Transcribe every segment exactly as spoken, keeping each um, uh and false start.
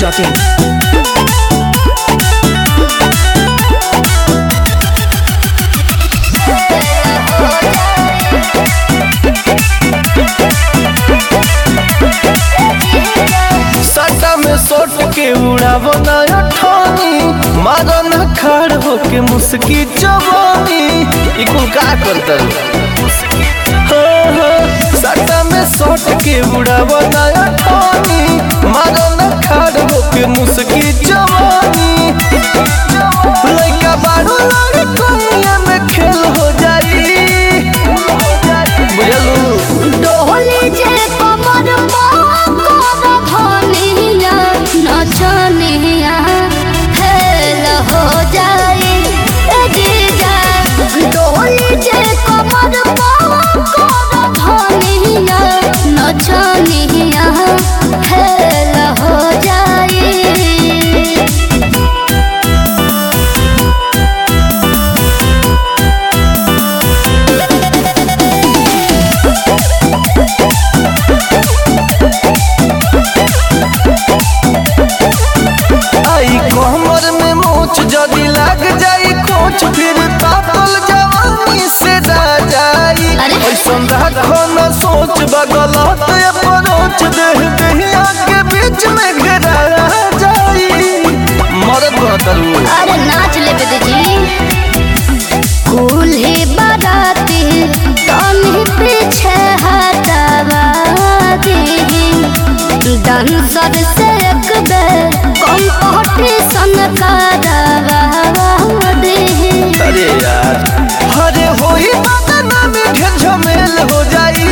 Dot in. सटा में सोट के उड़ावो नया ठानी, मारो न खड़ होके मुस्की जवानी। इकुल का करता हाँ हाँ। सटा में सोट के उड़ावो नया ठानी, मारो न खड़ होके मुस्की जवानी। लइका बारू लगे कोनिया में खेल हो जाई, बुझलू डोली जे कमर नचनिया हेल हो जाए जीजा। डोली जे कमर धनिया नचनिया हेल हो जाए। कमर में मोच जदी लग जाई कोच, फिर तातल जवानी से दा जाई। ऐसन रखो न सोच बगलत अप्रोच, देह दहिया के बीच में घेरा जाई। मरद बदलू अरे नाच ले बेदी कूल्हे बाराती तनी पीछे हटावा दे। डांसर से एक बेर कंपटीशन करावा दे। अरे यार अरे होई बदना में ढेर झमेल हो जाई।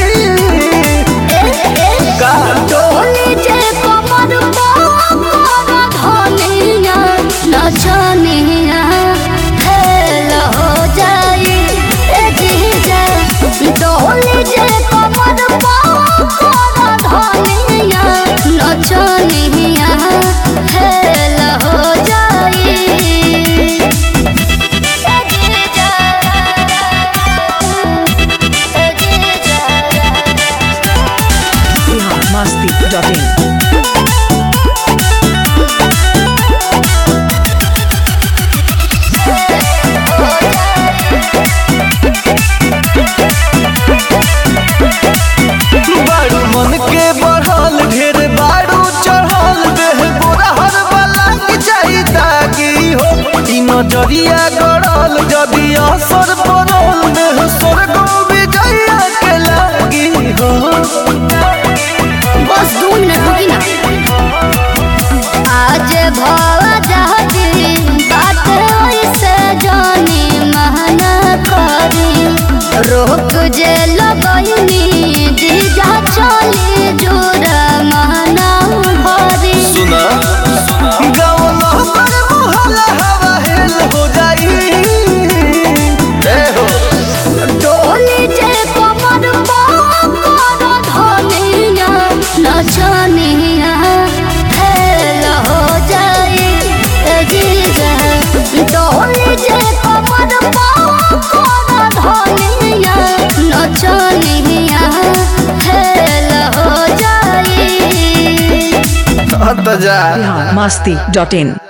का डोली जे कमर धनिया नचनिया हेल हो जाई जीजा। डोली जे कमर धनिया नचनिया हेल हो जाई जीजा। Masti dot in. बारू मन के बढ़ल ढेर बारू चढ़ल, देह गोरा हर वाला के जाई दागी हो। ई नजरिया गड़ल जदी असर पड़ल, देह स्वर्ग विजया के लागी हो। बस दो मिनट रुकी ना। आज भवा जहाजी बात ऐसे जानी महना करी, रोक जे लगनी जीजा चली जोरा महना भरी। सुना गाँव नहर मुहल्ला हवा हेल हो जाई। ए हो डोली जे कमर धनिया नचनिया हेल हो जाए जीजा। डोली जे कमर धनिया नचनिया हेल हो जाए। जा मस्ती डॉट इन।